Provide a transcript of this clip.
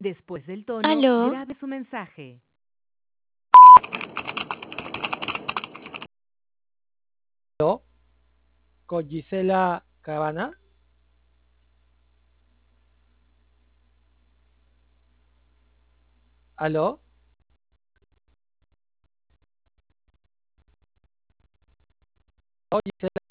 Después del tono, ¿Aló? grabe su mensaje. ¿Aló? ¿Con Gisela Cabana? ¿Aló? ¿Aló, Gisela?